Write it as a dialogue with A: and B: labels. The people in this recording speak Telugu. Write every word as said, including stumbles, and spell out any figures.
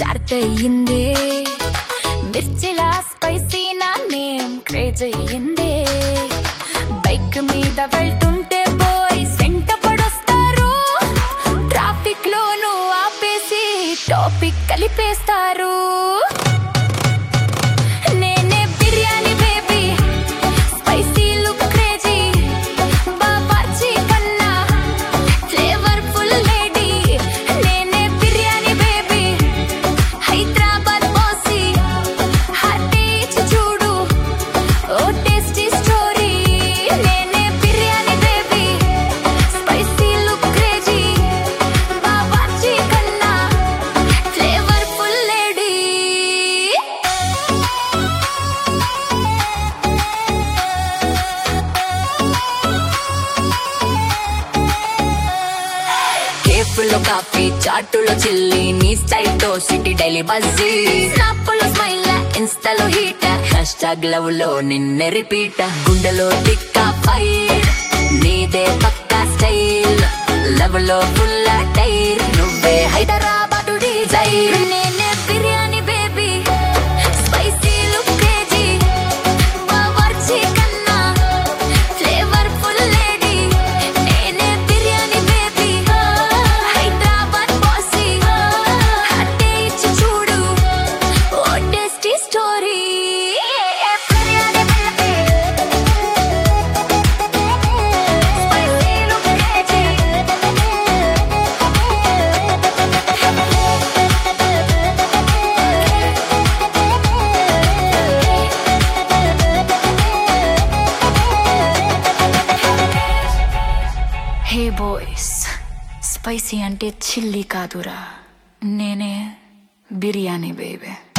A: స్టార్ట్ అయ్యిందే మిర్చిలా స్పైసీ నా నేమ్ క్రేజ్ అయ్యిందే బైక్ మీద వెళ్తుంటే బాయ్స్ వెంట పడొస్తారు ట్రాఫిక్ లోను ఆపేసి టాపిక్ కలిపేస్తారు నేనే biryani baby spicy look crazy Bawarchi కన్నా ఫ్లేవర్ఫుల్ లేడీ నేనే బిర్యానీ బేబీ హైదరాబాద్ బాసీ హార్ట్ ఇచ్చి చూడు ఓ టేస్టీ స్టోరీ నేనే biryani baby spicy look crazy Bawarchi కన్నా ఫ్లేవర్ఫుల్ లేడీ కేఫ్లో కాఫీ చాటులో చిల్లి నీ స్టైల్ తో సిటీ డైలీ బజ్జీ స్నాప్లో స్మైల్ ఇన్స్టాలో హీట్ హ్యాష్ ట్యాగ్ లవ్ లో నిన్నే రిపీట్ గుండెలో టిక్కా ఫైర్ నీదే పక్కా స్టైల్ లవ్ లో ఫుల్ టైర్ నువ్వే హైదరాబాదు డిజైర్ నేనే biryani baby spicy look crazy Bawarchi కన్నా ఫ్లేవర్ఫుల్ లేడీ నేనే బిర్యానీ బేబీ హైదరాబాద్ బాసీ హార్ట్ ఇచ్చి చూడు ఓ tasty story biryani baby spicy look crazy hey boys spicy అంటే చిల్లీ కాదురా నేనే బిర్యానీ బేబీ